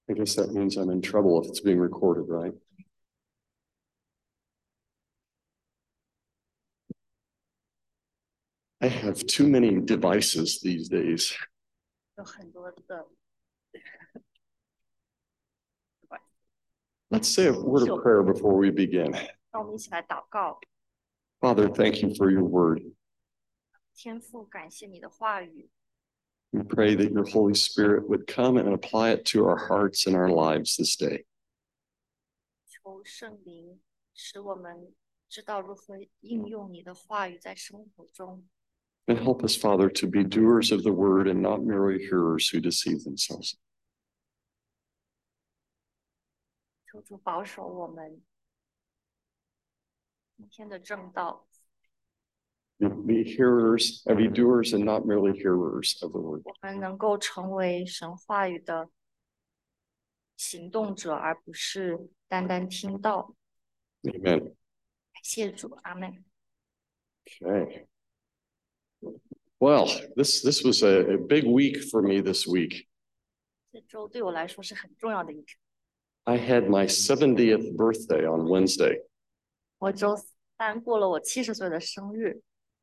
I guess that means I'm in trouble if it's being recorded, right? I have too many devices these days. 有很多的 Let's say a word of prayer before we begin. 让我们一起来祷告。 Father, thank you for your word. 天父，感谢你的话语， We pray that your Holy Spirit would come and apply it to our hearts and our lives this day. 求圣灵使我们知道如何应用你的话语在生活中。 And help us, Father, to be doers of the word and not merely hearers who deceive themselves. 求主保守我们今天的正道， Be hearers, be doers and not merely hearers of the word. 我们能够成为神话语的行动者，而不是单单听到。 Amen. 感谢主，阿门。 Okay. Well, this was a big week for me this week. 这周对我来说是很重要的一周。 I had my 70th birthday on Wednesday. 我周三过了我70岁的生日，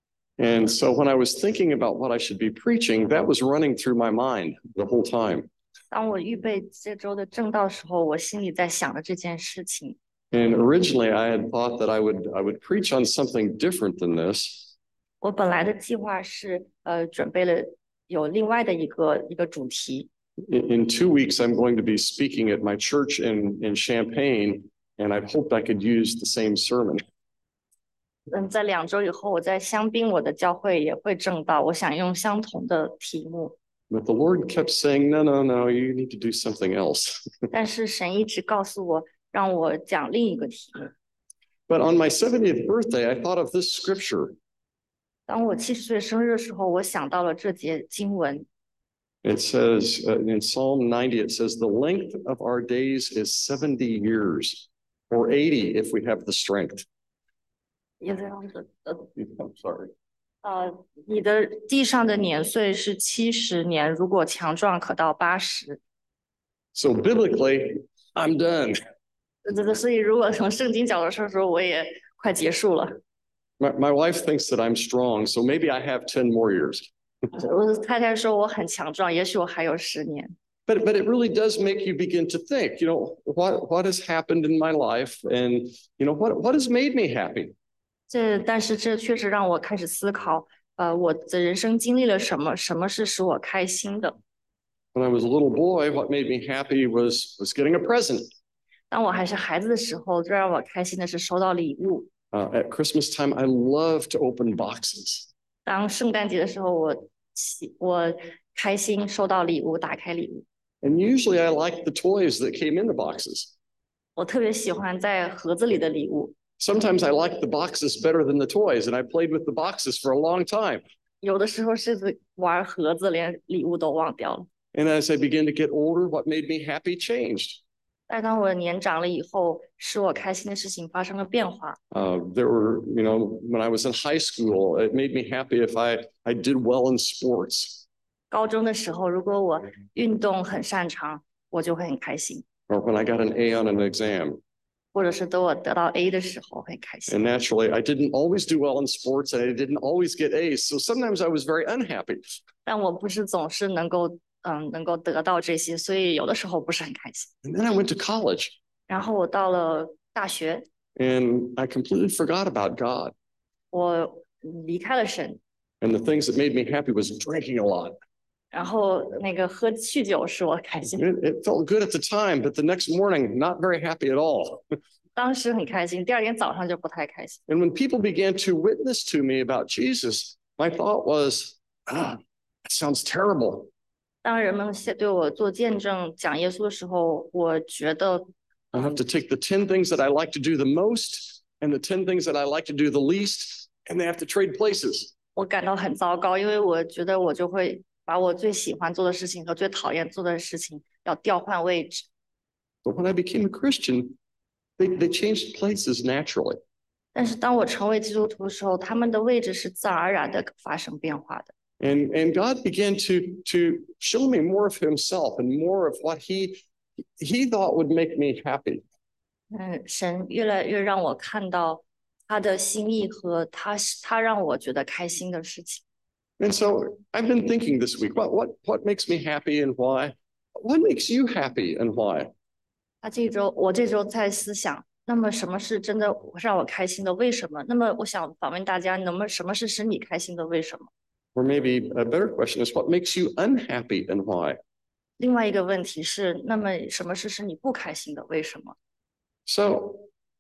And so when I was thinking about what I should be preaching, that was running through my mind the whole time. 当我预备这周的正道时候，我心里在想着这件事情。 And originally I had thought that I would preach on something different than this. 我本来的计划是，准备了有另外的一个主题。 In 2 weeks, I'm going to be speaking at my church in Champaign, and I hoped I could use the same sermon. 在2周以后，我在香槟我的教会也会正道，我想用相同的题目， But the Lord kept saying, no, no, no, you need to do something else. 但是神一直告诉我，让我讲另一个题目。 But on my 70th birthday, I thought of this scripture. 当我70岁生日的时候，我想到了这节经文。 It says in Psalm 90, it says, the length of our days is 70 years, or 80 if we have the strength. 也这样子， I'm sorry. 你的地上的年岁是70年，如果强壮可到80。 So biblically, I'm done. 所以如果从圣经角度上说，我也快结束了。 My wife thinks that I'm strong, so maybe I have 10 more years. 我的太太说我很强壮，也许我还有10年。 But it really does make you begin to think, what has happened in my life, and what has made me happy. 但是这确实让我开始思考，我的人生经历了什么，什么是使我开心的。 When I was a little boy, what made me happy was getting a present. 当我还是孩子的时候，最让我开心的是收到礼物。 At Christmas time, I love to open boxes. 当圣诞节的时候，我开心收到礼物，打开礼物。 And usually I like the toys that came in the boxes. 我特别喜欢在盒子里的礼物。 Sometimes I like the boxes better than the toys, and I played with the boxes for a long time. 有的时候甚至玩盒子，连礼物都忘掉了。 And as I began to get older, what made me happy changed. 但当我年长了以后，使我开心的事情发生了变化。 There were, when I was in high school, it made me happy if I did well in sports. 高中的时候，如果我运动很擅长，我就会很开心。 Or when I got an A on an exam. 或者是等我得到 A 的时候会开心。 And naturally, I didn't always do well in sports, and I didn't always get A's. So sometimes I was very unhappy. 但我不是总是能够得到这些，所以有的时候不是很开心。 And then I went to college. 然后我到了大学， And I completely forgot about God. 我离开了神， And the things that made me happy was drinking a lot. 然后那个喝酗酒使我开心。 It felt good at the time, but the next morning, not very happy at all. 当时很开心，第二天早上就不太开心。 And when people began to witness to me about Jesus, my thought was, that sounds terrible. 当人们对我做见证讲耶稣的时候，我觉得 I have to take the 10 things that I like to do the most and the 10 things that I like to do the least, and they have to trade places. 我感到很糟糕，因为我觉得我就会把我最喜欢做的事情和最讨厌做的事情要调换位置。 But when I became a Christian, they changed places naturally. 但是当我成为基督徒的时候，他们的位置是自然而然的发生变化的。 And God began to show me more of himself and more of what he he thought would make me happy. 神越来越让我看到他的心意和他让我觉得开心的事情。 And so I've been thinking this week, what makes me happy and why? What makes you happy and why? 我这周在思想，那么什么是真的让我开心的？为什么？那么我想访问大家，什么是使你开心的？为什么？ Or maybe a better question is, what makes you unhappy and why? 另外一个问题是，那么什么是使你不开心的？为什么？ So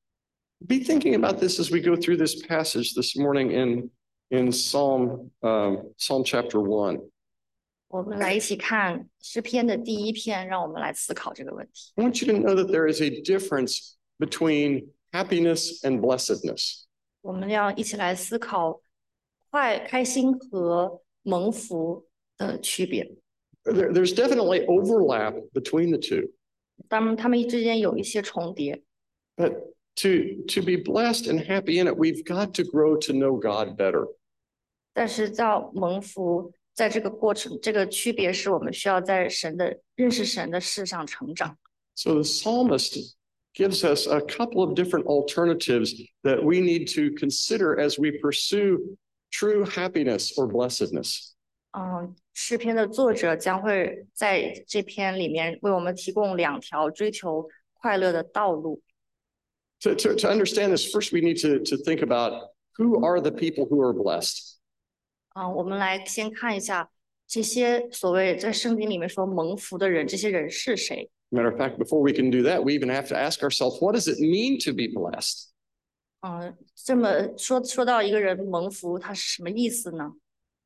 be thinking about this as we go through this passage this morning in Psalm chapter 1. 我们来一起看诗篇的第一篇，让我们来思考这个问题。 I want you to know that there is a difference between happiness and blessedness. 我们要一起来思考开心和蒙福的区别。 There's definitely overlap between the two. 当然，他们之间有一些重叠。 But to be blessed and happy in it, we've got to grow to know God better. 但是到蒙福，在这个过程，这个区别是我们需要在认识神的事上成长。 So the psalmist gives us a couple of different alternatives that we need to consider as we pursue true happiness or blessedness. 诗篇的作者将会在这篇里面为我们提供2条追求快乐的道路。 To understand this, first we need to think about who are the people who are blessed. 我们来先看一下这些所谓在圣经里面说蒙福的人，这些人是谁？ Matter of fact, before we can do that, we even have to ask ourselves, what does it mean to be blessed? 这么说到一个人蒙福，他是什么意思呢？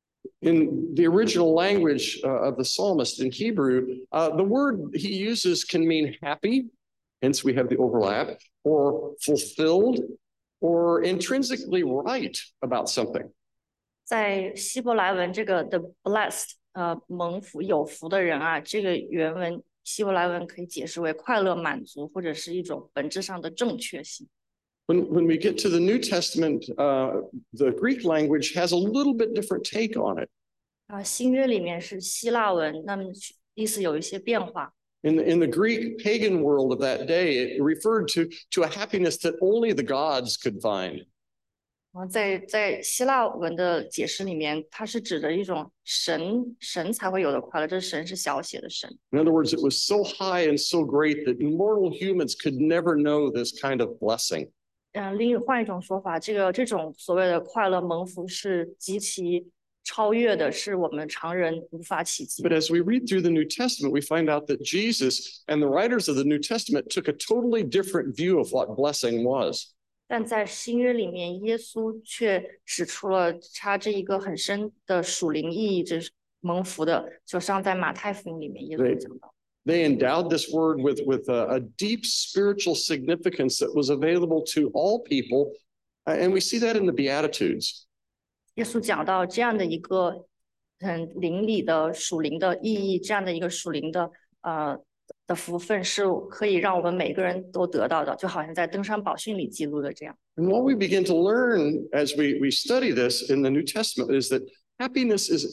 In the original language of the psalmist in Hebrew, the word he uses can mean happy, hence we have the overlap, or fulfilled, or intrinsically right about something. 在希伯来文这个 the blessed 蒙福有福的人啊，这个原文希伯来文可以解释为快乐满足，或者是一种本质上的正确性。 When we get to the New Testament, the Greek language has a little bit different take on it. 新约里面是希腊文，那么意思有一些变化。 In the Greek pagan world of that day, it referred to a happiness that only the gods could find. 在希腊文的解释里面，它是指的一种神才会有的快乐，这神是小写的神。 In other words, it was so high and so great that mortal humans could never know this kind of blessing. 换一种说法，这种所谓的快乐蒙福是极其超越的，是我们常人无法企及。 But as we read through the New Testament, we find out that Jesus and the writers of the New Testament took a totally different view of what blessing was. 但在新约里面，耶稣却指出了他这一个很深的属灵意义，这是蒙福的，就像在马太福音里面耶稣讲到。 They endowed this word with a deep spiritual significance that was available to all people, and we see that in the Beatitudes. 耶稣讲到这样的一个灵里的属灵的意义，这样的一个属灵的福分是可以让我们每个人都得到的，就好像在登山宝训里记录的这样。 And what we begin to learn as we study this in the New Testament is that happiness is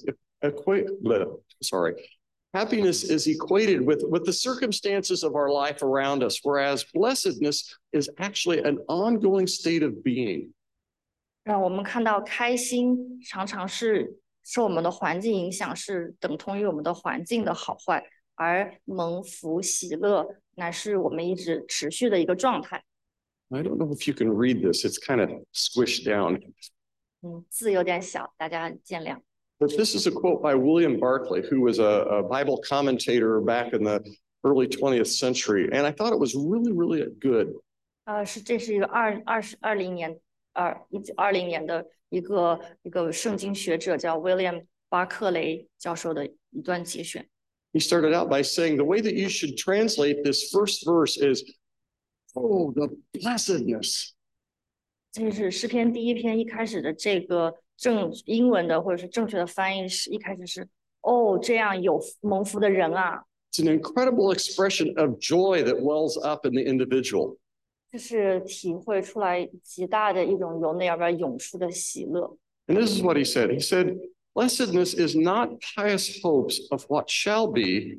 Happiness is equated with the circumstances of our life around us, whereas blessedness is actually an ongoing state of being. 让我们看到开心常常是受我们的环境影响，是等同于我们的环境的好坏，而蒙福喜乐乃是我们一直持续的一个状态。 I don't know if you can read this; it's kind of squished down. 字有点小，大家见谅。 But this is a quote by William Barclay, who was a Bible commentator back in the early 20th century. And I thought it was really, really good. 这是一个1920年的一个圣经学者叫 William 巴克雷教授的一段节选。 He started out by saying the way that you should translate this first verse is, oh, the blessedness. 这是诗篇第一篇一开始的这个英文的或者是正确的翻译是一开始是这样有蒙福的人啊。 It's an incredible expression of joy that wells up in the individual. 这是体会出来极大的一种由内而外涌出的喜乐。 And this is what he said. He said, blessedness is not pious hopes of what shall be,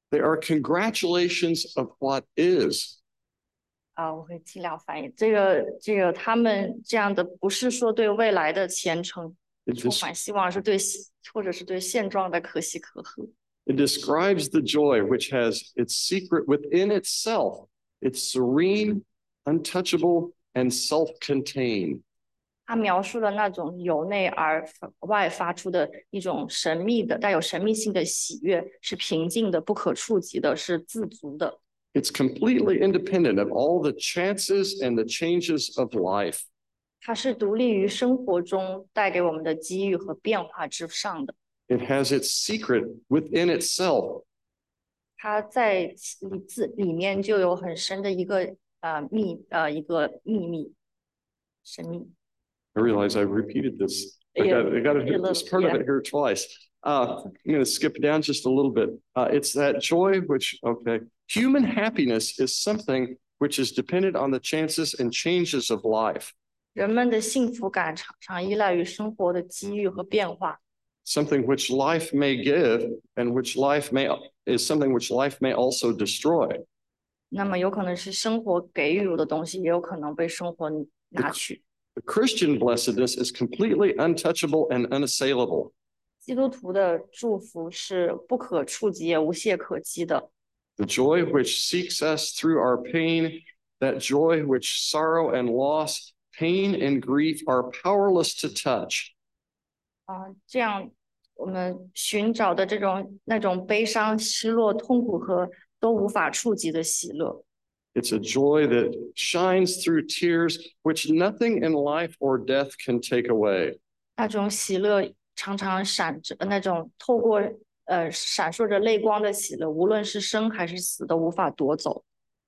They are congratulations of what is. 我会尽量翻译。这个，他们这样的不是说对未来的前程 It, 充 des- 满希望，是对或者是对现状的可喜可贺。 it describes the joy which has its secret within itself. It's serene, untouchable, and self-contained. 他描述了那种由内而外发出的一种神秘的、带有神秘性的喜悦，是平静的、不可触及的，是自足的。 It's completely independent of all the chances and the changes of life. 它是独立于生活中带给我们的机遇和变化之上的。 It has its secret within itself. 它在里面就有很深的一个一个秘密神秘。 I realize I've repeated this. I Yeah, got to hit little, this part of yeah. it here twice. I'm going to skip down just a little bit. It's that joy which, okay, human happiness is something which is dependent on the chances and changes of life. 人们的幸福感常常依赖于生活的机遇和变化。 Something which life may give and which life may is something which life may also destroy. 那么有可能是生活给予我的东西，也有可能被生活拿去。 The Christian blessedness is completely untouchable and unassailable. 基督徒的祝福是不可触及也无懈可击的。 The joy which seeks us through our pain, that joy which sorrow and loss, pain and grief are powerless to touch. 这样我们寻找的那种悲伤、失落、痛苦和都无法触及的喜乐。 It's a joy that shines through tears, which nothing in life or death can take away. 那种喜乐常常闪着那种透过闪烁着泪光的喜乐，无论是生还是死都无法夺走。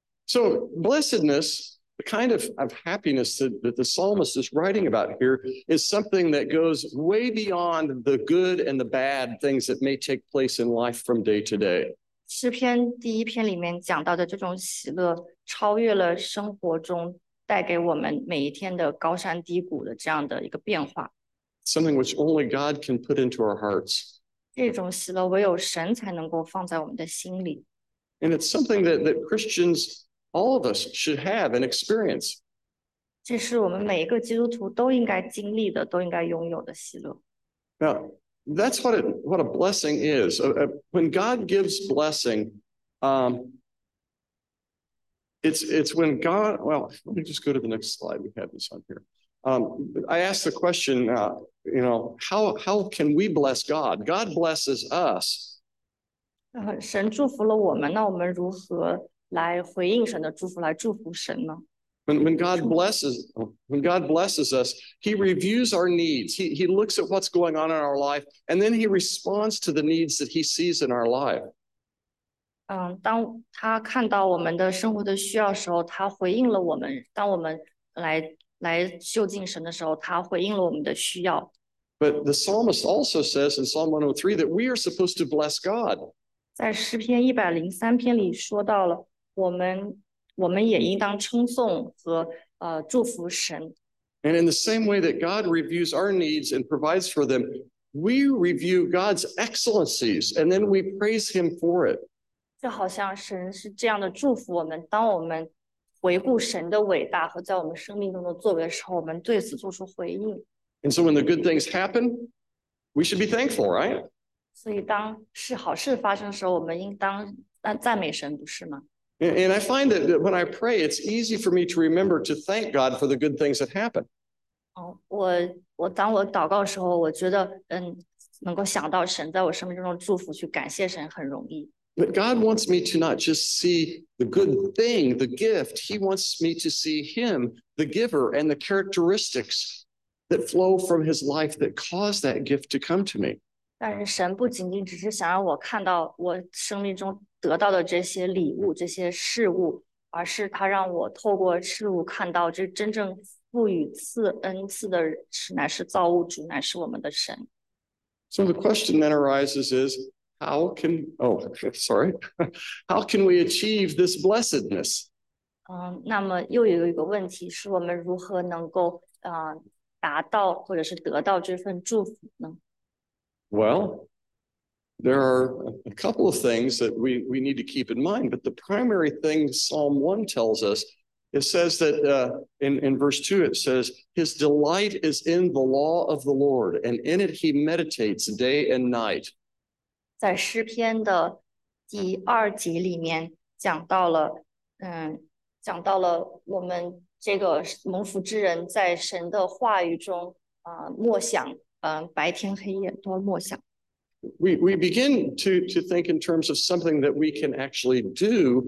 So blessedness, the kind of happiness that the psalmist is writing about here, is something that goes way beyond the good and the bad things that may take place in life from day to day. 诗篇第一篇里面讲到的这种喜乐，超越了生活中带给我们每一天的高山低谷的这样的一个变化。 Something which only God can put into our hearts. 这种喜乐唯有神才能够放在我们的心里。 And it's something that Christians, all of us, should have and experience. 这是我们每一个基督徒都应该经历的，都应该拥有的喜乐。 Now, that's what a blessing is. When God gives blessing, it's when God. Well, let me just go to the next slide. We have this on here. I asked the question, how can we bless God? God blesses us. 神祝福了我们，那我们如何来回应神的祝福，来祝福神呢？ When God blesses us, He reviews our needs. He looks at what's going on in our life, and then He responds to the needs that He sees in our life. 当他看到我们的生活的需要的时候，他回应了我们。当我们来就近神的时候，他回应了我们的需要。 But the psalmist also says in Psalm 103 that we are supposed to bless God. 在诗篇103篇里说到了，我们也应当称颂和祝福神。 And in the same way that God reviews our needs and provides for them, we review God's excellencies and then we praise Him for it. 就好像神是这样的祝福我们，当我们回顾神的伟大和在我们生命中的作为的时候，我们对此做出回应。 And so when the good things happen, we should be thankful, right? 所以当好事发生的时候，我们应当赞美神，不是吗？ And I find that when I pray, it's easy for me to remember to thank God for the good things that happen. 当我祷告的时候，我觉得能够想到神在我生命中的祝福，去感谢神很容易。 But God wants me to not just see the good thing, the gift. He wants me to see Him, the giver, and the characteristics that flow from His life that cause that gift to come to me. 但是神不仅仅只是想让我看到我生命中得到的这些礼物、这些事物，而是他让我透过事物看到，这真正赋予恩赐的乃是造物主，乃是我们的神。 So the question then arises is, how can we achieve this blessedness? 那么又有一个问题是我们如何能够达到或者是得到这份祝福呢？ Well, There are a couple of things that we need to keep in mind, but the primary thing Psalm 1 tells us, it says that in verse 2, it says, his delight is in the law of the Lord, and in it he meditates day and night. 在诗篇的第2节里面讲到了我们这个蒙福之人在神的话语中默想，白天黑夜都默想。 We begin to think in terms of something that we can actually do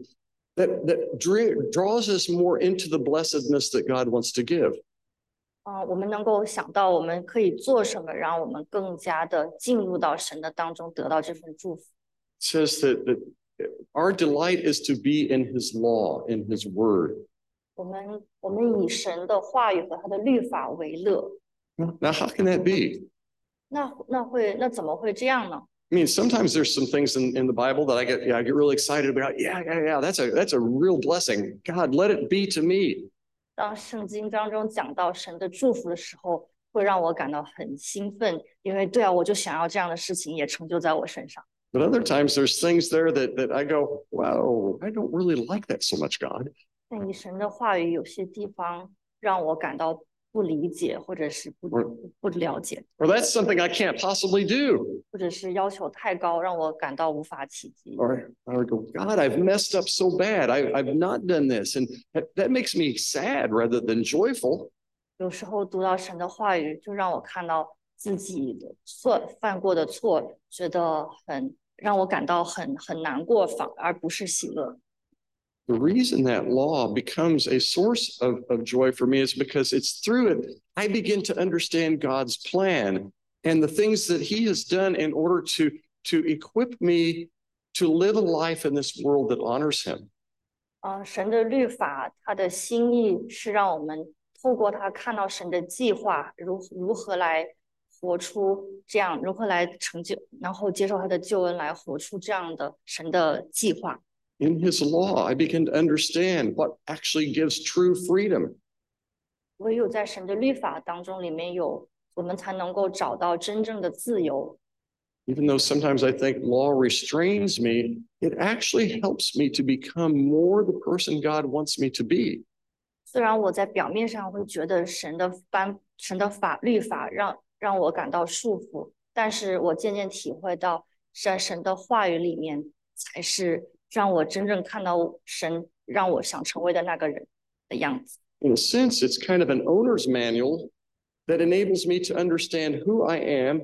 that draws us more into the blessedness that God wants to give. 我们能够想到我们可以做什么，让我们更加的进入到神的当中，得到这份祝福。 It says that our delight is to be in his law, in his word. 我们以神的话语和他的律法为乐。 Now, how can that be? 那怎么会这样呢？ I mean, sometimes there's some things in the Bible that I get really excited about. Yeah. That's a real blessing. God, let it be to me. 当圣经当中讲到神的祝福的时候，会让我感到很兴奋，因为对啊，我就想要这样的事情也成就在我身上。 But other times there's things there that I go, wow, I don't really like that so much, God. 但以神的话语有些地方让我感到不理解，或者是不了解， Or that's something I can't possibly do. 或者是要求太高，让我感到无法企及。 Or I would go, God, I've messed up so bad. I've not done this. And that makes me sad rather than joyful. 有时候读到神的话语，就让我看到自己的犯过的错，觉得让我感到很难过，而不是喜乐。 The reason that law becomes a source of joy for me is because it's through it I begin to understand God's plan and the things that he has done in order to equip me to live a life in this world that honors him. 神的律法，他的心意是让我们透过他看到神的计划，如何来活出这样，如何来成就，然后接受他的救恩，来活出这样的神的计划。 In his law, I begin to understand what actually gives true freedom. 唯有在神的律法当中，里面有我们才能够找到真正的自由。 Even though sometimes I think law restrains me, it actually helps me to become more the person God wants me to be. 虽然我在表面上会觉得神的律法让我感到束缚，但是我渐渐体会到，在神的话语里面才是让我真正看到神让我想成为的那个人的样子。 In a sense, it's kind of an owner's manual that enables me to understand who I am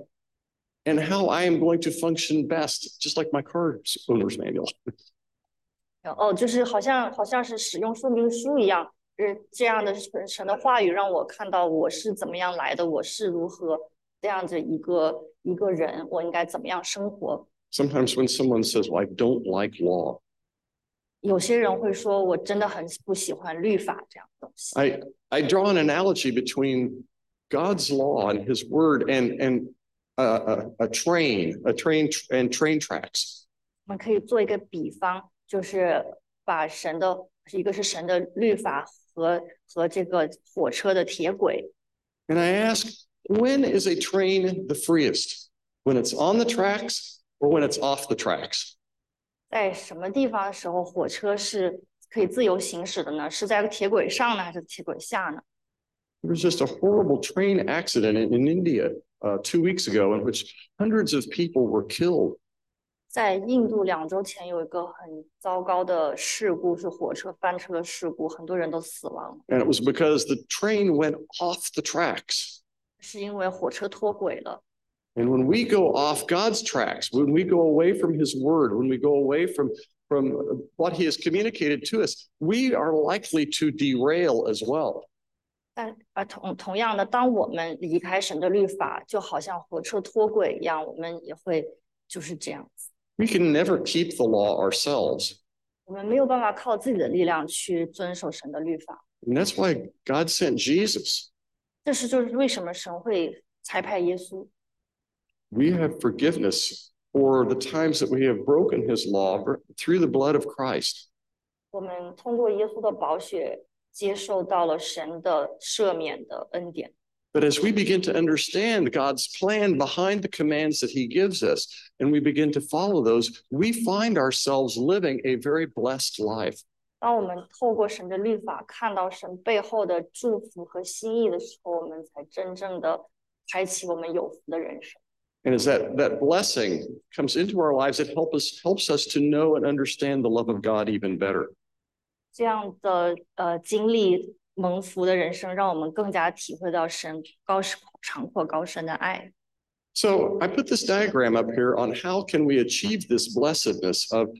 and how I am going to function best, just like my car's owner's manual. 就是好像是使用说明书一样，这样的神的话语让我看到我是怎么样来的，我是如何这样子一个人，我应该怎么样生活。 Sometimes when someone says, well, I don't like law, 有些人会说我真的很不喜欢律法这样的东西。 I draw an analogy between God's law and his word and a train and train tracks. 我们可以做一个比方，就是把一个是神的律法和这个火车的铁轨。 And I ask, when is a train the freest? When it's on the tracks or when it's off the tracks? 在什么地方的时候，火车是可以自由行驶的呢？是在铁轨上呢，还是铁轨下呢？ There was just a horrible train accident in India 2 weeks ago in which hundreds of people were killed. 在印度2周前有一个很糟糕的事故，是火车翻车的事故，很多人都死亡。 And it was because the train went off the tracks. 是因为火车脱轨了。 And when we go off God's tracks, when we go away from his word, when we go away from what he has communicated to us, we are likely to derail as well. 但同样的，当我们离开神的律法，就好像火车脱轨一样，我们也会就是这样子。 We can never keep the law ourselves. 我们没有办法靠自己的力量去遵守神的律法。 And that's why God sent Jesus. 就是为什么神会差派耶稣。 We have forgiveness for the times that we have broken his law through the blood of Christ. 我们通过耶稣的宝血接受到了神的赦免的恩典。 But as we begin to understand God's plan behind the commands that he gives us, and we begin to follow those, we find ourselves living a very blessed life. 当我们透过神的律法看到神背后的祝福和心意的时候，我们才真正的开启我们有福的人生。 And as that blessing comes into our lives, it helps us to know and understand the love of God even better. 这样的经历蒙福的人生，让我们更加体会到神长阔高深的爱。 So I put this diagram up here on how can we achieve this blessedness of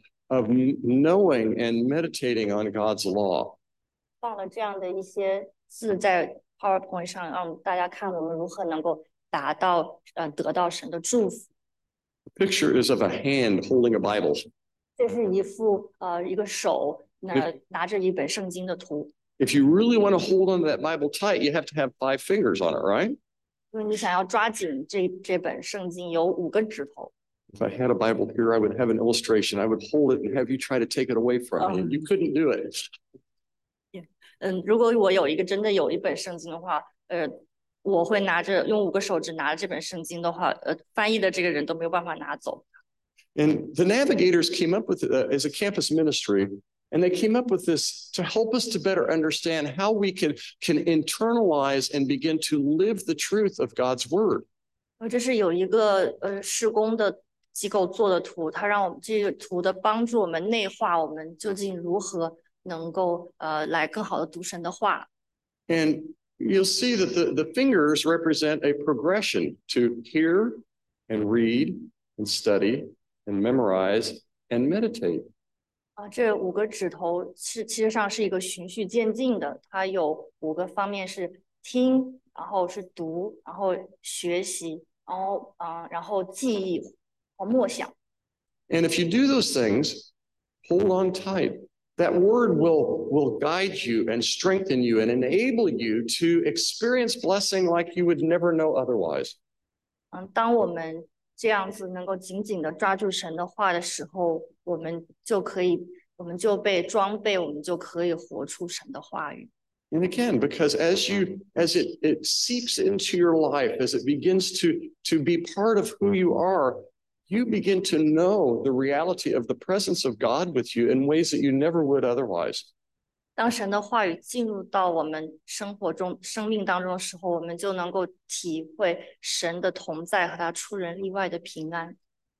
knowing and meditating on God's law. 放了这样的一些字在 PowerPoint 上，让大家看我们如何能够得到神的祝福。 The picture is of a hand holding a Bible. 这是一个手拿着一本圣经的图。 If you really want to hold on to that Bible tight, you have to have 5 fingers on it, right? 因为你想要抓紧这本圣经，有5个指头。 If I had a Bible here, I would have an illustration. I would hold it and have you try to take it away from me, and you couldn't do it. 如果我真的有一本圣经的话，我会用5个手指拿着这本圣经的话，翻译的这个人都没有办法拿走。 And the Navigators came up with as a campus ministry, and they came up with this to help us to better understand how we can internalize and begin to live the truth of God's word. 这是有一个施工的机构做的图，它让我们这个图的帮助我们内化我们究竟如何能够来更好的读神的话。 And you'll see that the fingers represent a progression to hear and read and study and memorize and meditate. 这5个指头其实上是一个循序渐进的，它有5个方面是听，然后是读，然后学习，然后记忆和默想。 And if you do those things, hold on tight. That word will guide you and strengthen you and enable you to experience blessing like you would never know otherwise. 当我们这样子能够紧紧的抓住神的话的时候，我们就被装备，我们就可以活出神的话语。 And again, because as it seeps into your life, as it begins to be part of who you are, you begin to know the reality of the presence of God with you in ways that you never would otherwise. 当神的话语进入到我们生命当中的时候，我们就能够体会神的同在和他出人意外的平安。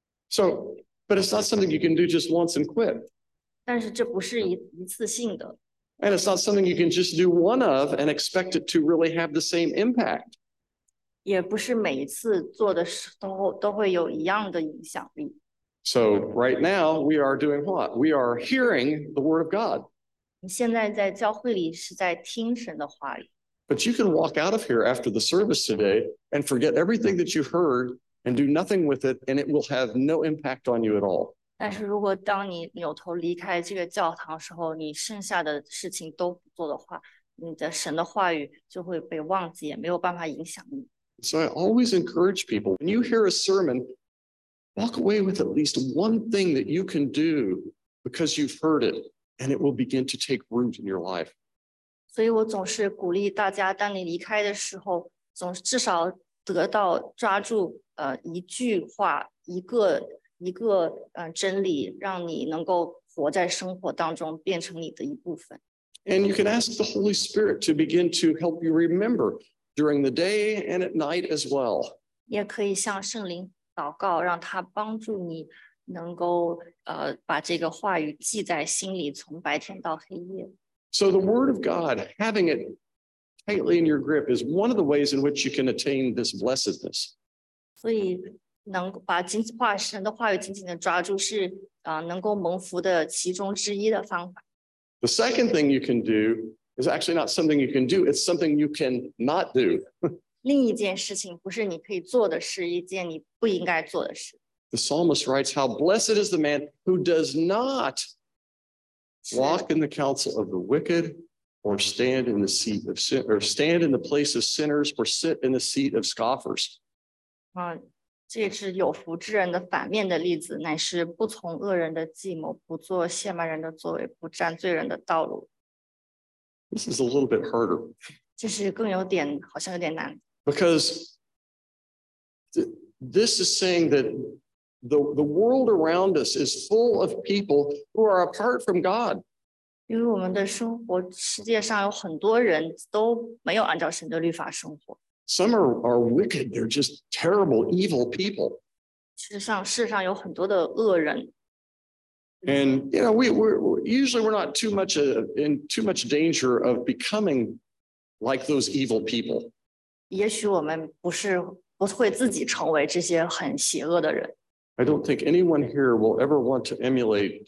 So, but it's not something you can do just once and quit. 但是这不是一次性的。 And it's not something you can just do one of and expect it to really have the same impact. 也不是每一次做的时候都会有一样的影响力。 So right now we are doing what? We are hearing the word of God. 你现在在教会里是在听神的话语。 But you can walk out of here after the service today and forget everything that you heard and do nothing with it, and it will have no impact on you at all. 但是如果当你扭头离开这个教堂的时候，你剩下的事情都不做的话，你的神的话语就会被忘记，也没有办法影响你。 So I always encourage people, when you hear a sermon, walk away with at least one thing that you can do because you've heard it, and it will begin to take root in your life. 所以我总是鼓励大家，当你离开的时候，至少抓住一句话，一个真理，让你能够活在生活当中，变成你的一部分。 And you can ask the Holy Spirit to begin to help you remember during the day and at night as well. 也可以向圣灵祷告，让他帮助你能够把这个话语记在心里，从白天到黑夜。 So the Word of God, having it tightly in your grip, is one of the ways in which you can attain this blessedness. 所以能把神的话语紧紧的抓住，是能够蒙福的其中之一的方法。 The second thing you can do is actually not something you can do, it's something you can not do. 另一件事情不是你可以做的事，一件你不应该做的事。 The psalmist writes, "How blessed is the man who does not walk in the counsel of the wicked, or stand in the seat of sin, or stand in the place of sinners, or sit in the seat of scoffers." 这是有福之人的反面的例子，乃是不从恶人的计谋，不做亵慢人的作为，不占罪人的道路。 This is a little bit harder. 这是好像有点难。 Because this is saying that the world around us is full of people who are apart from God. 因为我们的生活世界上有很多人都没有按照神的律法生活。 Some are wicked. They're just terrible, evil people. 事实上有很多的恶人。 And you know, we're usually not too much in too much danger of becoming like those evil people. 也许我们不会自己成为这些很邪恶的人。 I don't think anyone here will ever want to emulate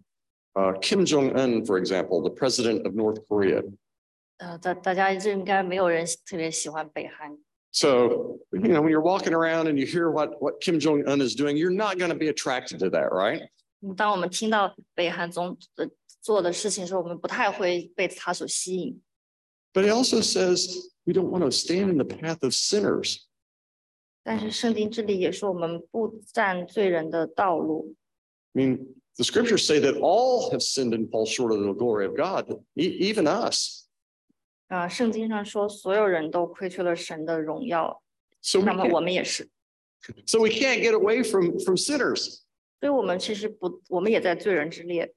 Kim Jong-un, for example, the president of North Korea. 大家这应该没有人特别喜欢北韩。 So, you know, when you're walking around and you hear what Kim Jong-un is doing, you're not going to be attracted to that, right? 当我们听到北韩总做的事情时，我们不太会被他所吸引。 But it also says we don't want to stand in the path of sinners. 但是圣经这里也说，我们不占罪人的道路。 I mean, the scriptures say that all have sinned and fall short of the glory of God, even us. 圣经上说，所有人都亏缺了神的荣耀， So 那么我们也是。 So we can't get away from sinners. 所以我们其实不，我们也在罪人之列。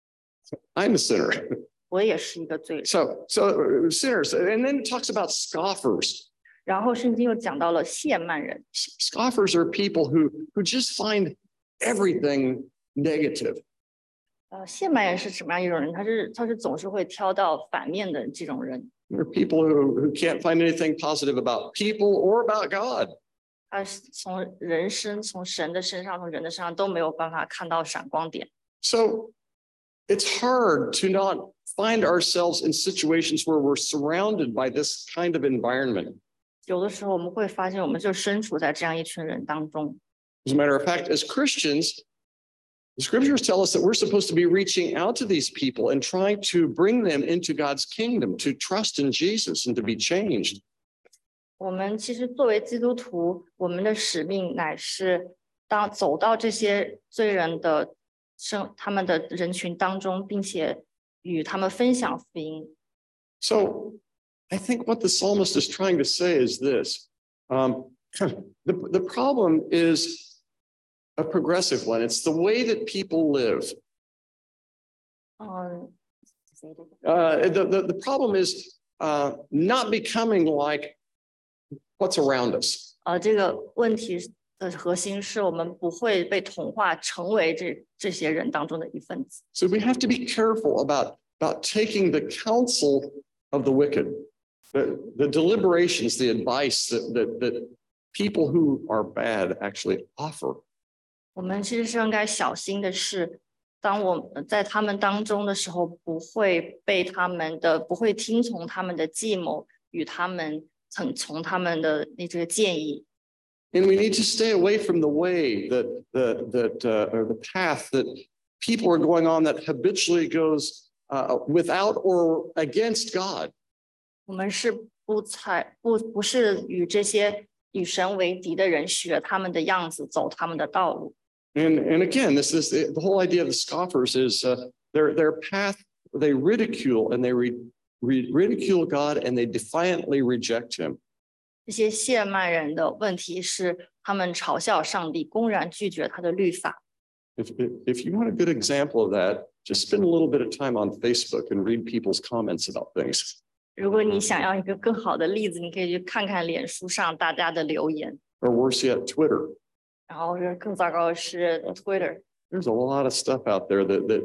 I'm a sinner. 我也是一个罪人。 So sinners, and then it talks about scoffers. 然后圣经又讲到了亵慢人。 Scoffers are people who just find everything negative. 亵慢人是什么样一种人？他是总是会挑到反面的这种人。 There are people who can't find anything positive about people or about God. 他从人生、从神的身上、从人的身上都没有办法看到闪光点。 So it's hard to not find ourselves in situations where we're surrounded by this kind of environment. 有的时候我们会发现，我们就身处在这样一群人当中。 As a matter of fact, as Christians, the scriptures tell us that we're supposed to be reaching out to these people and trying to bring them into God's kingdom, to trust in Jesus and to be changed. 我们其实作为基督徒，我们的使命乃是走到这些罪人的他们的人群当中，并且与他们分享福音。 So I think what the psalmist is trying to say is this. The problem is a progressive one. It's the way that people live. The problem is not becoming like what's around us. 这个问题的核心是我们不会被同化，成为这些人当中的一份子。 So we have to be careful about taking the counsel of the wicked, the deliberations, the advice that people who are bad actually offer. 我们其实是应该小心的是，当我们在他们当中的时候，不会听从他们的计谋，与他们从他们的这个建议。 And we need to stay away from the way or the path that people are going on that habitually goes without or against God. 我们是不是与这些与神为敌的人学他们的样子，走他们的道路。 And again, this is the whole idea of the scoffers is their path. They ridicule and they ridicule God and they defiantly reject Him. 这些亵慢人的问题是，他们嘲笑上帝，公然拒绝他的律法。 If you want a good example of that, just spend a little bit of time on Facebook and read people's comments about things. 如果你想要一个更好的例子，你可以去看看脸书上大家的留言。 Or worse yet, Twitter. 然后更糟糕的是 Twitter。 There's a lot of stuff out there that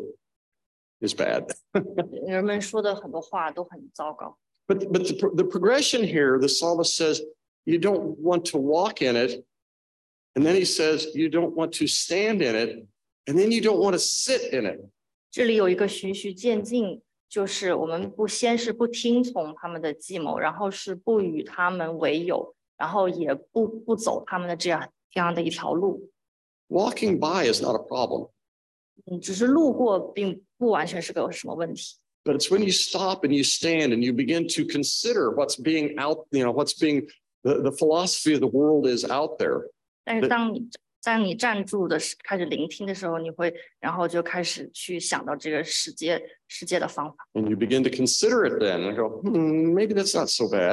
is bad. 人们说的很多话都很糟糕。 But the progression here, the psalmist says, you don't want to walk in it. And then he says, you don't want to stand in it. And then you don't want to sit in it. 这里有一个循序渐进，就是我们先是不听从他们的计谋，然后是不与他们为友，然后也不走他们的这样的一条路。 Walking by is not a problem. 只是路过，并不完全是个什么问题。 But it's when you stop and you stand and you begin to consider what's being out, what's being the philosophy of the world is out there. 但是当你站住的开始聆听的时候，然后就开始去想到这个世界的方法。 And you begin to consider it then and go, maybe that's not so bad.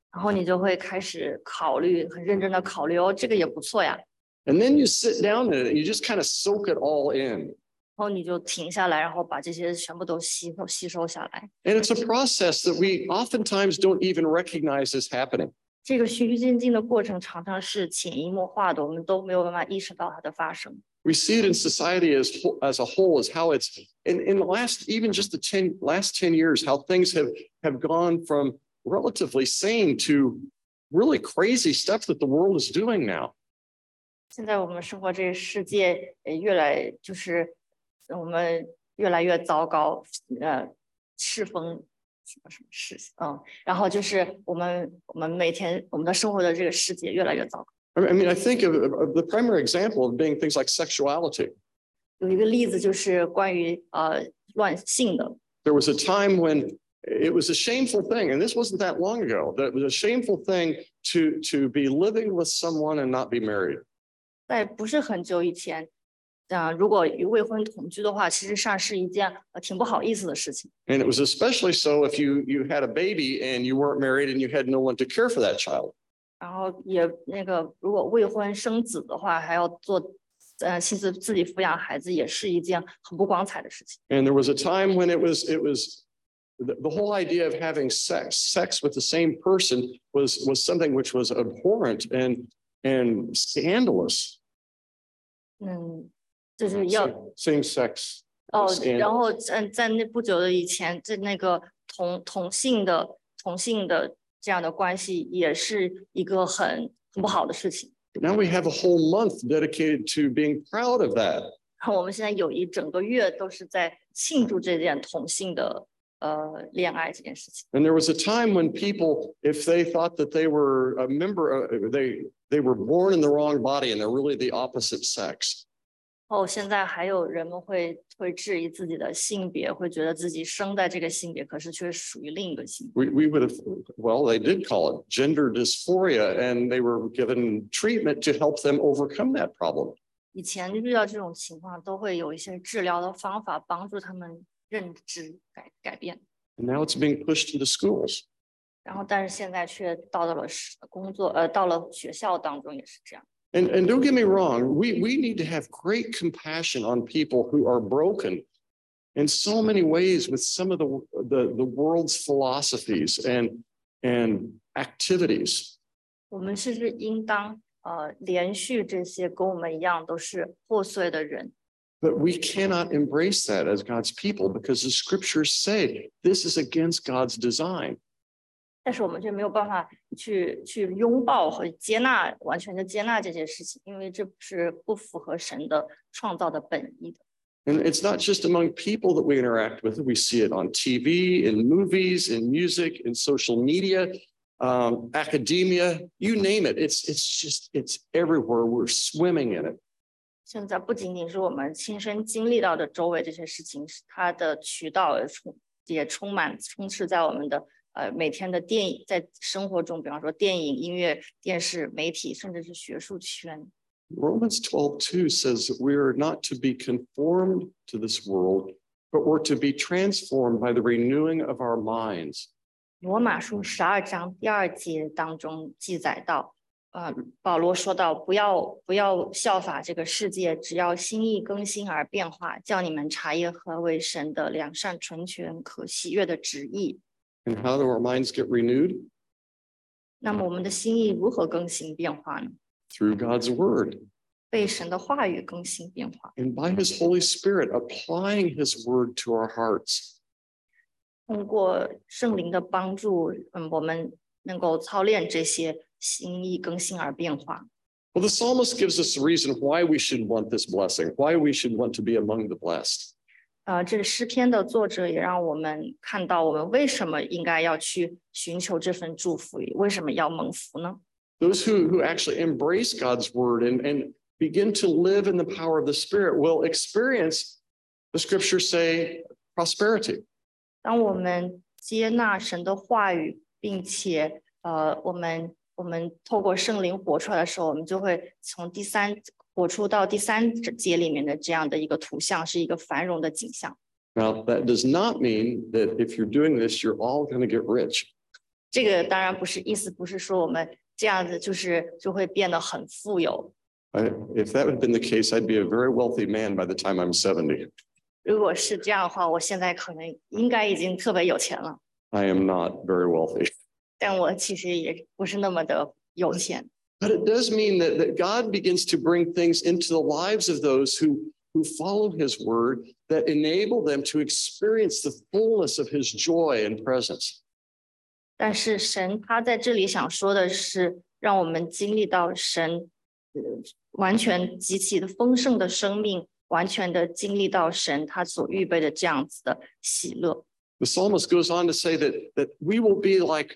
然后你就会开始考虑，很认真的考虑，哦，这个也不错呀。 And then you sit down in it and you just kind of soak it all in. 然后你就停下来，然后把这些全部都吸收下来。 And it's a process that we oftentimes don't even recognize as happening. 这个循序渐进的过程常常是潜移默化的，我们都没有办法意识到它的发生。 We see it in society as a whole, as how it's in the last, even just the last 10 years, how things have gone from relatively sane to really crazy stuff that the world is doing now. 现在我们生活这个世界，越来就是我们越来越糟糕，世风什么事，然后就是我们每天我们的生活的这个世界越来越糟糕。 I mean, I think of the primary example of being things like sexuality. 有一个例子就是关于乱性的。 There was a time when it was a shameful thing, and this wasn't that long ago, that it was a shameful thing to be living with someone and not be married. 在不是很久以前，如果与未婚同居的话，其实上是一件挺不好意思的事情。 And it was especially so if you had a baby and you weren't married and you had no one to care for that child. 然后也如果未婚生子的话，还要做亲自自己抚养孩子，也是一件很不光彩的事情。 And there was a time when it was the whole idea of having sex with the same person was something which was abhorrent and scandalous. 就是要 same sex. 然后在那不久的以前，在那个同性的这样的关系，也是一个很不好的事情。 Now we have a whole month dedicated to being proud of that. 然后我们现在有一整个月都是在庆祝这件同性的恋爱这件事情。 And there was a time when people, if they thought that they were a member, they were born in the wrong body and they're really the opposite sex. 现在还有人们会质疑自己的性别，会觉得自己生在这个性别，可是却属于另一个性别。 We would have, well, they did call it gender dysphoria, and they were given treatment to help them overcome that problem. 以前遇到这种情况，都会有一些治疗的方法帮助他们认知改变。 And now it's being pushed into schools. 然后，但是现在却到了到了学校当中也是这样。 And don't get me wrong, we need to have great compassion on people who are broken in so many ways with some of the world's philosophies and activities. 我们是不是应当连续这些跟我们一样都是破碎的人？ But we cannot embrace that as God's people because the scriptures say this is against God's design. 但是我们却没有办法去拥抱和完全的接纳这些事情，因为这是不符合神的创造的本意的。 And it's not just among people that we interact with. We see it on TV, in movies, in music, in social media, academia, you name it. It's everywhere. We're swimming in it. 现在不仅仅是我们亲身经历到的周围这些事情，它的渠道也充斥在我们的每天的在生活中，比方说电影、音乐、电视、媒体，甚至是学术圈。 Romans 12:2 says that we are not to be conformed to this world, but we're to be transformed by the renewing of our minds. 罗马书12章第2节当中记载到，保罗说到，不要效法这个世界，只要心意更新而变化，叫你们察验何为神的良善、纯全、可喜悦的旨意。 And how do our minds get renewed? 那么我们的心意如何更新变化呢？ Through God's word. 被神的话语更新变化。 And by his Holy Spirit applying his word to our hearts. 通过圣灵的帮助，我们能够操练这些心意更新而变化。 Well, the psalmist gives us a reason why we should want this blessing, why we should want to be among the blessed. 这个诗篇的作者也让我们看到，我们为什么应该要去寻求这份祝福，为什么要蒙福呢？ Those who actually embrace God's word and begin to live in the power of the Spirit will experience, the scriptures say, prosperity. 当我们接纳神的话语，并且我们透过圣灵活出来的时候，我们就会从活出到第3节里面的这样的一个图像，是一个繁荣的景象。 Now, that does not mean that if you're doing this, you're all going to get rich. 这个当然不是意思，不是说我们这样子就会变得很富有。 If that had been the case, I'd be a very wealthy man by the time I'm 70. 如果是这样的话，我现在可能应该已经特别有钱了， I am not very wealthy. 但我其实也不是那么的有钱。 But it does mean that God begins to bring things into the lives of those who follow his word that enable them to experience the fullness of his joy and presence. 但是神他在这里想说的是，让我们经历到神完全极其的丰盛的生命，完全的经历到神他所预备的这样子的喜乐。 The psalmist goes on to say that we will be like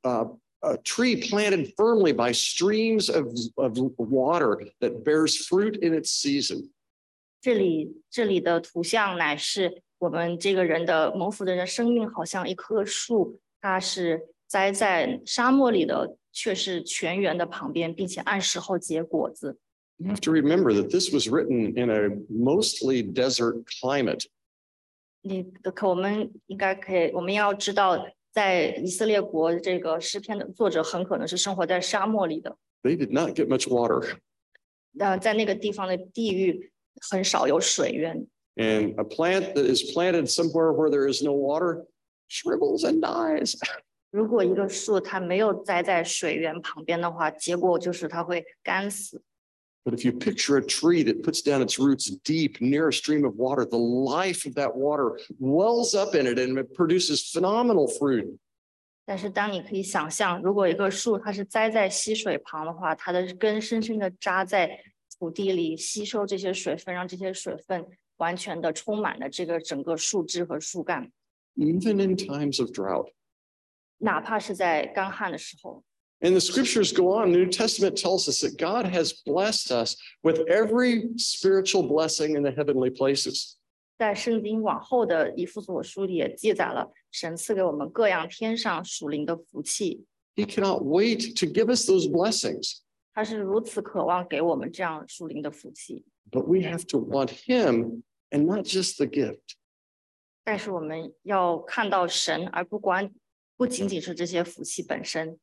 a tree planted firmly by streams of water that bears fruit in its season. 这里的图像乃是我们这个人的蒙福的人生命，好像一棵树，它是栽在沙漠里的，却是泉源的旁边，并且按时候结果子。 You have to remember that this was written in a mostly desert climate. 我们要知道，在以色列国这个诗篇的作者很可能是生活在沙漠里的。 They did not get much water. 在那个地方的地域很少有水源。 And a plant that is planted somewhere where there is no water shrivels and dies. 如果一个树它没有栽在水源旁边的话，结果就是它会干死。 But if you picture a tree that puts down its roots deep near a stream of water, the life of that water wells up in it and it produces phenomenal fruit. 但是当你可以想象，如果一个树它是栽在溪水旁的话，它的根深深的扎在土地里，吸收这些水分，让这些水分完全的充满了这个整个树枝和树干。 Even in times of drought. 哪怕是在干旱的时候。 And the scriptures go on. The New Testament tells us that God has blessed us with every spiritual blessing in the heavenly places. 在圣经往后的以弗所书里也记载了神赐给我们各样天上属灵的福气。 He cannot wait to give us those blessings. 他是如此渴望给我们这样属灵的福气。 But we have to want him and not just the gift. 但是我们要看到神，而不仅仅是这些福气本身。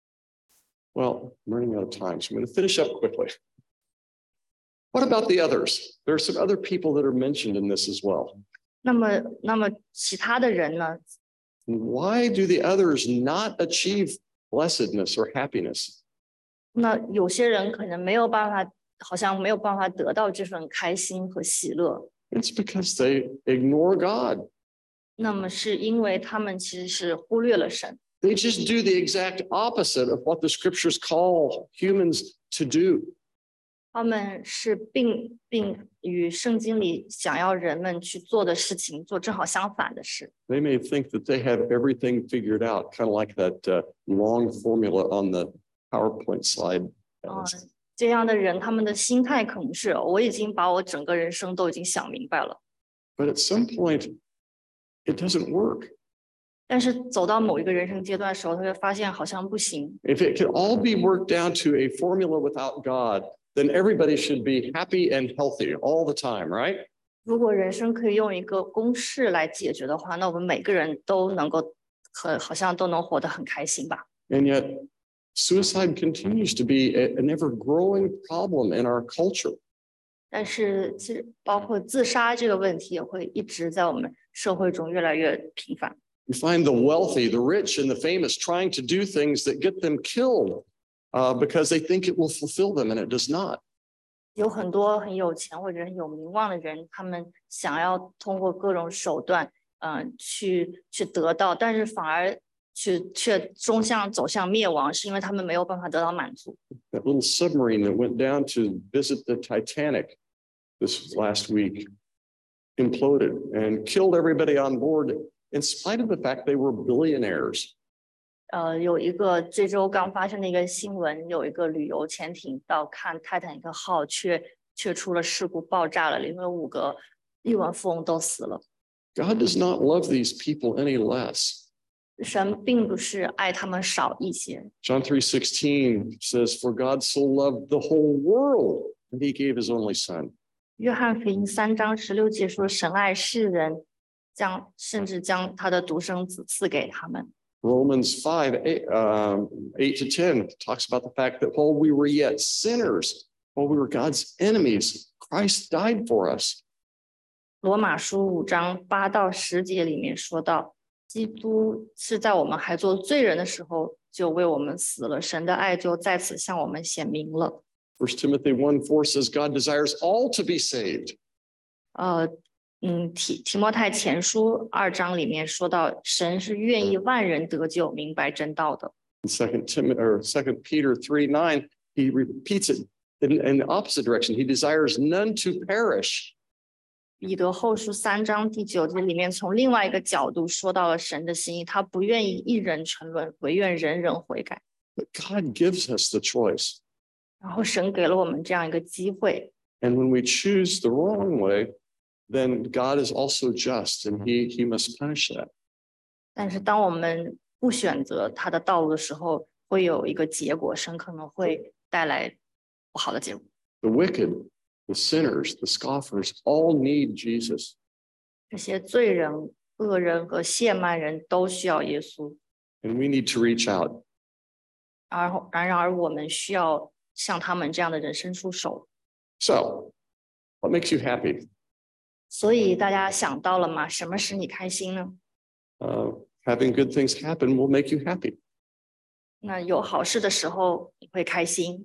Well, I'm running out of time, so I'm going to finish up quickly. What about the others? There are some other people that are mentioned in this as well. 那么其他的人呢？ Why do the others not achieve blessedness or happiness? 那有些人可能没有办法，好像没有办法得到这份开心和喜乐。 It's because they ignore God. 那么是因为他们其实是忽略了神。 They just do the exact opposite of what the scriptures call humans to do. 他们是并与圣经里想要人们去做的事情做正好相反的事。 They may think that they have everything figured out, kind of like that long formula on the PowerPoint slide. 这样的人，他们的心态可能是我已经把我整个人生都已经想明白了。 But at some point, it doesn't work. 但是走到某一个人生阶段的时候，他会发现好像不行。 If it could all be worked down to a formula without God, then everybody should be happy and healthy all the time, right? 如果人生可以用一个公式来解决的话，那我们每个人都能够好像都能活得很开心吧。 And yet, suicide continues to be an ever-growing problem in our culture. 但是其实包括自杀这个问题也会一直在我们社会中越来越频繁。 You find the wealthy, the rich, and the famous trying to do things that get them killed because they think it will fulfill them, and it does not. 有很多很有钱或者很有名望的人，他们想要通过各种手段，去得到，但是反而却走向灭亡，是因为他们没有办法得到满足。 That little submarine that went down to visit the Titanic this last week imploded and killed everybody on board, in spite of the fact they were billionaires. 有一个这周刚发生的一个新闻，有一个旅游潜艇到看泰坦尼克号，却出了事故，爆炸了，因为5个亿万富翁都死了。 God does not love these people any less. 神并不是爱他们少一些。 John 3:16 says, "For God so loved the whole world that he gave his only son." 约翰福音3章16节说，神爱世人，甚至将他的独生子赐给他们。 Romans 8 to 10 talks about the fact that while we were yet sinners, while we were God's enemies, Christ died for us. 罗马书5章8到10节里面说到，基督是在我们还做罪人的时候就为我们死了，神的爱就在此向我们显明了。 1 Timothy 1:4 says God desires all to be saved. 提摩太前书2章里面说到，神是愿意万人得救，明白真道的。 2 Peter 3:9, he repeats it in the opposite direction. He desires none to perish. 彼得后书3章第9节里面，从另外一个角度说到了神的心意，他不愿意一人沉沦，唯愿人人悔改。 But God gives us the choice. 然后神给了我们这样一个机会。 And when we choose the wrong way, then God is also just, and he must punish that. 但是当我们不选择他的道路的时候，会有一个结果，神可能会带来不好的结果。 The wicked, the sinners, the scoffers all need Jesus. 这些罪人、恶人和亵慢人都需要耶稣。 And we need to reach out. 然而我们需要向他们这样的人伸出手。 So, what makes you happy? 所以大家想到了吗？什么使你开心呢？ Having good things happen will make you happy. 那有好事的时候，你会开心。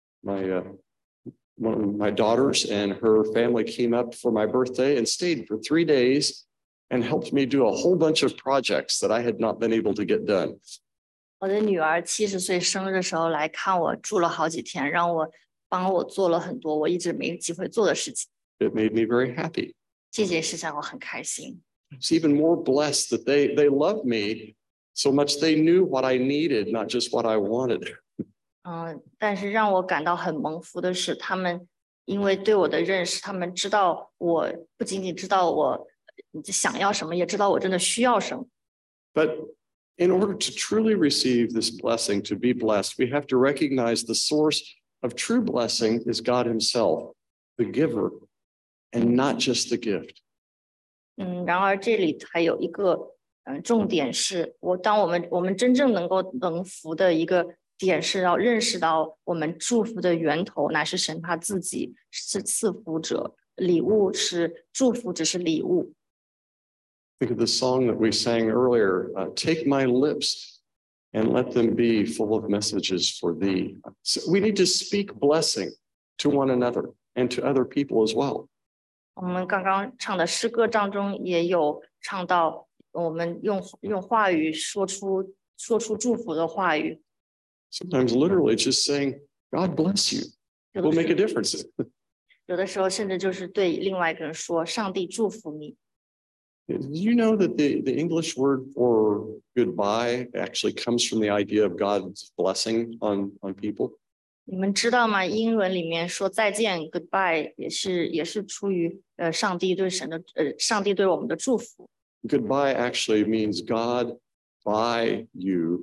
One of my daughters and her family came up for my birthday and stayed for 3 days and helped me do a whole bunch of projects that I had not been able to get done. 我的女儿70岁生日的时候来看我，住了好几天，帮我做了很多我一直没机会做的事情。 It made me very happy. 这件事让我很开心。 It's even more blessed that they love me so much they knew what I needed, not just what I wanted. 但是让我感到很蒙福的是，他们因为对我的认识，他们知道我不仅仅知道我想要什么，也知道我真的需要什么。 But in order to truly receive this blessing, to be blessed, we have to recognize the source of true blessing is God Himself, the giver, and not just the gift. 然而这里还有一个重点是，当我们真正能够蒙福的一个点是要认识到我们祝福的源头乃是神他自己，是赐福者，礼物是祝福，只是礼物。 Think of the song that we sang earlier, take my lips and let them be full of messages for thee. So we need to speak blessing to one another and to other people as well. 我们刚刚唱的诗歌当中也有唱到，我们用话语说出祝福的话语。 Sometimes literally just saying, God bless you, will make a difference. 有的时候甚至就是对另外一个人说，上帝祝福你。 You know that the English word for goodbye actually comes from the idea of God's blessing on people. 你们知道吗？英文里面说再见 ，goodbye 也是出于上帝对我们的祝福。 Goodbye actually means God by you,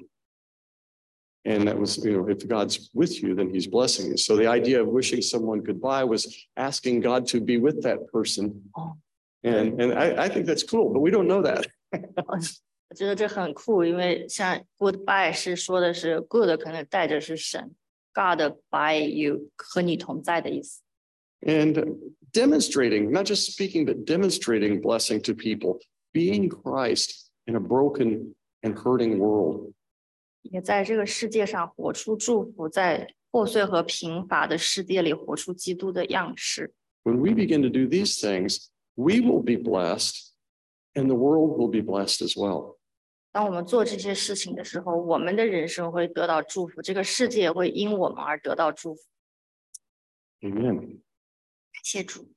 and that was if God's with you, then He's blessing you. So the idea of wishing someone goodbye was asking God to be with that person, and I think that's cool, but we don't know that. 我觉得这很酷，因为像 goodbye 是说的是 good， 可能带着是神。God by you 和你同在的意思。 And demonstrating, not just speaking, but demonstrating blessing to people, being Christ in a broken and hurting world. 也在这个世界上活出祝福，在破碎和贫乏的世界里活出基督的样式。 When we begin to do these things, we will be blessed, and the world will be blessed as well. 当我们做这些事情的时候，我们的人生会得到祝福，这个世界会因我们而得到祝福。 Amen. 感谢主。